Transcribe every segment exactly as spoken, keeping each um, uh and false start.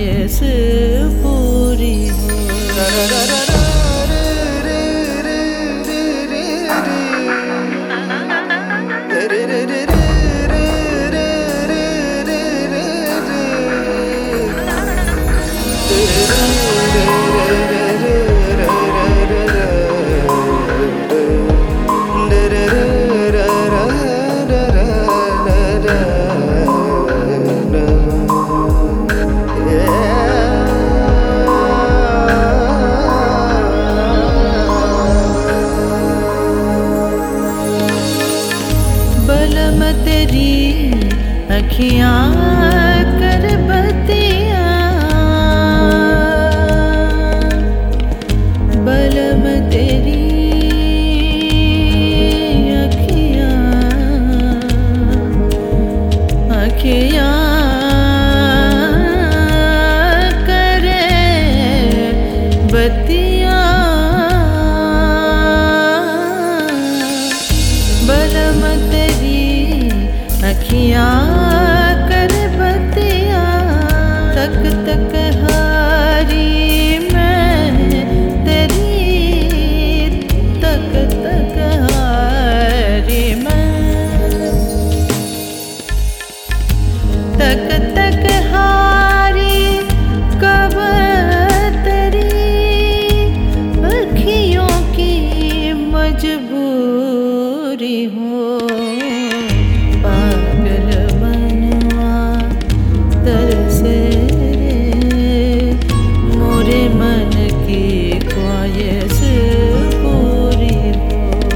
ख्वाहिश पूरी हो। बलम तेरी अखियाँ कर बतियाँ, बलम तेरी अखियाँ अखियाँ करे बतियाँ, बलम तेरी अखियाँ कर बतियाँ, तक तक हारी मैं तेरी, तक तक हारी मैं, तक तक हारी कब तेरी अखियों की मजबूरी हो। पागल मनवा तरसे मोरे मन की ख्वाहिश पूरी हो।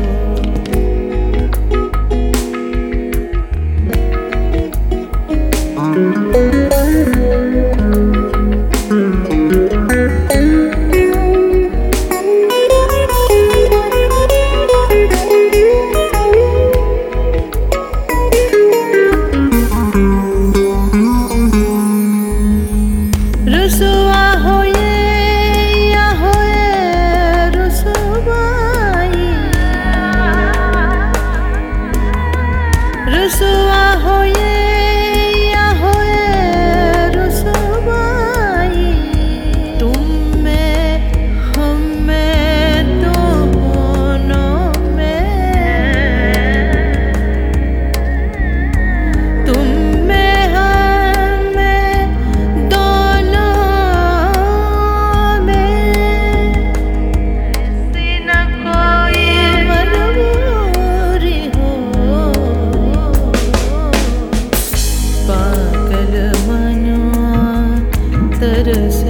रुसवा होए या होए रुसवाई, रुसवा होए या होए रुसवाई, तुम में हम में दोनों में, तुम में हम में दोनों पागल मनवा तरस